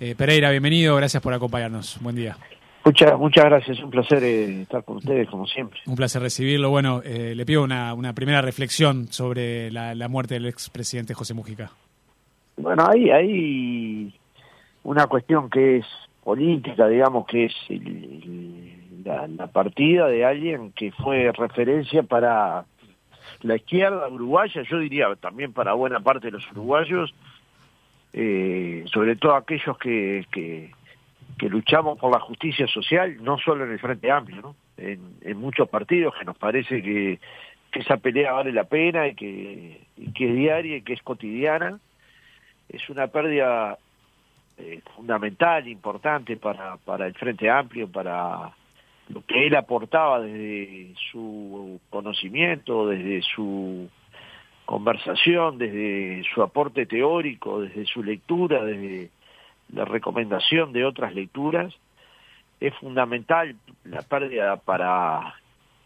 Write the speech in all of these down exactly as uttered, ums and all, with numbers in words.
Eh, Pereira, bienvenido, gracias por acompañarnos. Buen día. Muchas, muchas gracias, un placer eh, estar con ustedes, como siempre. Un placer recibirlo. Bueno, eh, le pido una, una primera reflexión sobre la, la muerte del expresidente José Mujica. Bueno, hay, hay una cuestión que es política, digamos, que es el, el, la, la partida de alguien que fue referencia para la izquierda uruguaya, yo diría también para buena parte de los uruguayos, eh, sobre todo aquellos que, que, que luchamos por la justicia social, no solo en el Frente Amplio, ¿no? En, en muchos partidos que nos parece que, que esa pelea vale la pena y que, y que es diaria y que es cotidiana. Es una pérdida eh, fundamental, importante para, para el Frente Amplio, para lo que él aportaba desde su conocimiento, desde su conversación, desde su aporte teórico, desde su lectura, desde la recomendación de otras lecturas. Es fundamental la pérdida para,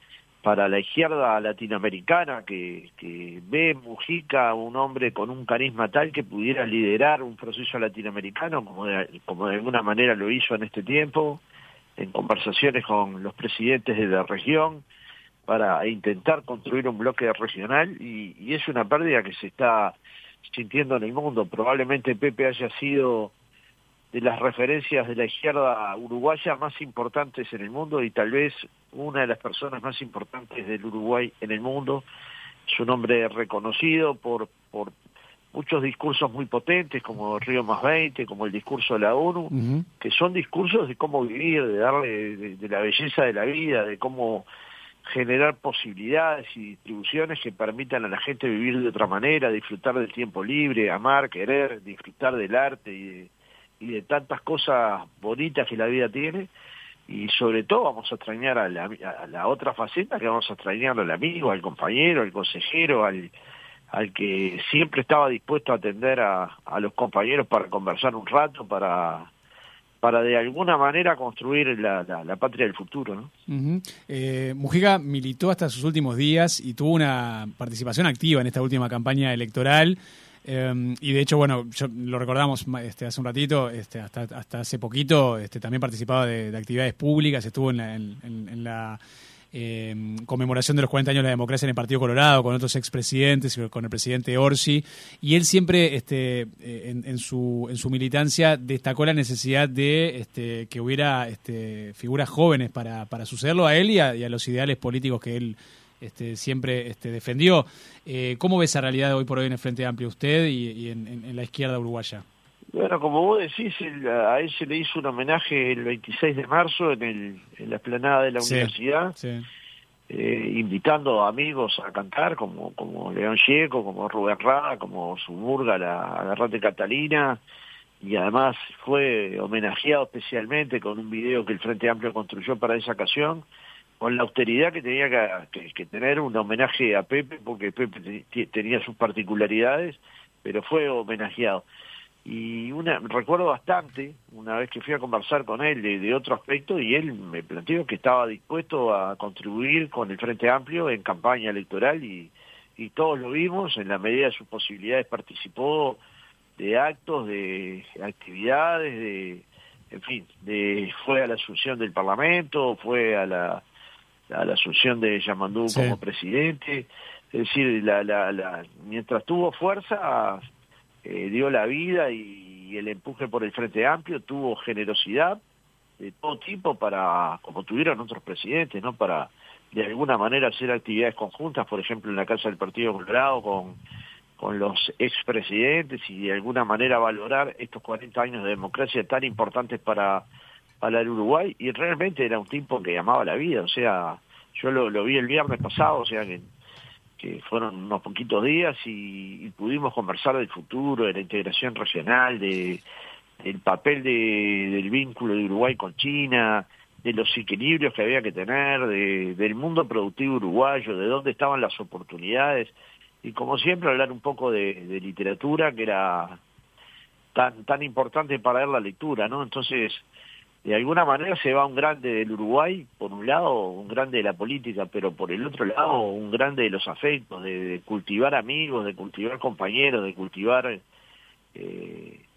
para la izquierda latinoamericana, que, que ve en Mujica un hombre con un carisma tal que pudiera liderar un proceso latinoamericano, como de, como de alguna manera lo hizo en este tiempo, en conversaciones con los presidentes de la región, para intentar construir un bloque regional, y, y es una pérdida que se está sintiendo en el mundo. Probablemente Pepe haya sido de las referencias de la izquierda uruguaya más importantes en el mundo, y tal vez una de las personas más importantes del Uruguay en el mundo. Es un hombre reconocido por, por muchos discursos muy potentes, como Río más veinte, como el discurso de la ONU, uh-huh. que son discursos de cómo vivir, de darle de, de la belleza de la vida, de cómo generar posibilidades y distribuciones que permitan a la gente vivir de otra manera, disfrutar del tiempo libre, amar, querer, disfrutar del arte y de, y de tantas cosas bonitas que la vida tiene. Y sobre todo vamos a extrañar a la, a la otra faceta, que vamos a extrañar al amigo, al compañero, al consejero, al, al que siempre estaba dispuesto a atender a, a los compañeros para conversar un rato, para... para de alguna manera construir la, la, la patria del futuro, ¿no? Uh-huh. Eh, Mujica militó hasta sus últimos días y tuvo una participación activa en esta última campaña electoral, eh, y de hecho, bueno, yo, lo recordamos este, hace un ratito, este, hasta, hasta hace poquito este, también participaba de, de actividades públicas, estuvo en la... En, en, en la Eh, conmemoración de los cuarenta años de la democracia en el Partido Colorado, con otros expresidentes, con el presidente Orsi, y él siempre este, en, en, su, en su militancia destacó la necesidad de este, que hubiera este, figuras jóvenes para, para sucederlo a él y a, y a los ideales políticos que él este, siempre este, defendió. Eh, ¿Cómo ve esa realidad hoy por hoy en el Frente Amplio usted y, y en, en, en la izquierda uruguaya? Bueno, como vos decís, a él se le hizo un homenaje el veintiséis de marzo en, el, en la explanada de la sí, universidad, sí. Eh, invitando a amigos a cantar, como, como León Gieco, como Rubén Rada, como su murga, la Agarrate Catalina, y además fue homenajeado especialmente con un video que el Frente Amplio construyó para esa ocasión, con la austeridad que tenía que, que, que tener un homenaje a Pepe, porque Pepe te, tenía sus particularidades, pero fue homenajeado. Y una recuerdo bastante, una vez que fui a conversar con él de, de otro aspecto, y él me planteó que estaba dispuesto a contribuir con el Frente Amplio en campaña electoral, y, y todos lo vimos, en la medida de sus posibilidades participó de actos, de actividades, de en fin, de fue a la asunción del Parlamento, fue a la, a la asunción de Yamandú sí. como presidente, es decir, la, la, la, mientras tuvo fuerza... Eh, dio la vida y, y el empuje por el Frente Amplio, tuvo generosidad de todo tipo para, como tuvieron otros presidentes, ¿no? Para de alguna manera hacer actividades conjuntas, por ejemplo en la Casa del Partido Colorado con, con los expresidentes, y de alguna manera valorar estos cuarenta años de democracia tan importantes para, para el Uruguay. Y realmente era un tipo que amaba la vida, o sea, yo lo, lo vi el viernes pasado, o sea que que fueron unos poquitos días y, y pudimos conversar del futuro, de la integración regional, de del papel de, del vínculo de Uruguay con China, de los equilibrios que había que tener, de, del mundo productivo uruguayo, de dónde estaban las oportunidades, y como siempre hablar un poco de, de literatura, que era tan tan importante para ver la lectura, ¿no? Entonces, de alguna manera se va un grande del Uruguay, por un lado, un grande de la política, pero por el otro lado, un grande de los afectos, de, de cultivar amigos, de cultivar compañeros, de cultivar eh,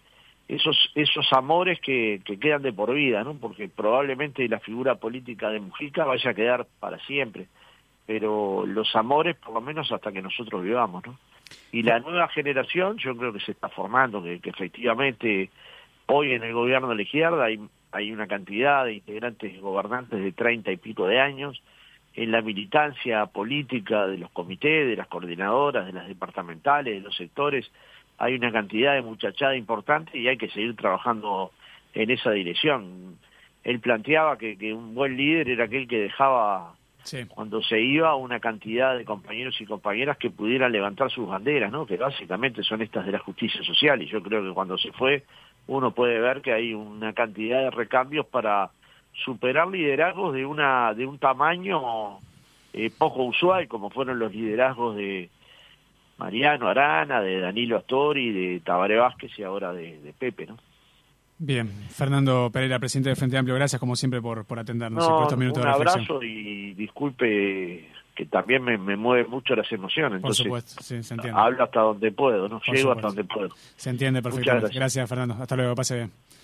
esos esos amores que, que quedan de por vida, ¿no? Porque probablemente la figura política de Mujica vaya a quedar para siempre, pero los amores por lo menos hasta que nosotros vivamos, ¿no? Y la nueva generación yo creo que se está formando, que, que efectivamente hoy en el gobierno de la izquierda hay, hay una cantidad de integrantes gobernantes de treinta y pico de años, en la militancia política de los comités, de las coordinadoras, de las departamentales, de los sectores, hay una cantidad de muchachada importante y hay que seguir trabajando en esa dirección. Él planteaba que, que un buen líder era aquel que dejaba, sí, cuando se iba, una cantidad de compañeros y compañeras que pudieran levantar sus banderas, ¿no? Que básicamente son estas de la justicia social, y yo creo que cuando se fue uno puede ver que hay una cantidad de recambios para superar liderazgos de una de un tamaño eh, poco usual, como fueron los liderazgos de Mariano Arana, de Danilo Astori, de Tabaré Vázquez y ahora de, de Pepe, ¿no? Bien, Fernando Pereira, presidente del Frente Amplio, gracias como siempre por, por atendernos no, por estos minutos un de reflexión. abrazo y disculpe que también me, me mueve mucho las emociones. Entonces, por supuesto, sí, se entiende. Hablo hasta donde puedo, ¿no? Por Llego supuesto. hasta donde puedo. Se entiende perfectamente. Gracias. gracias, Fernando. Hasta luego, pase bien.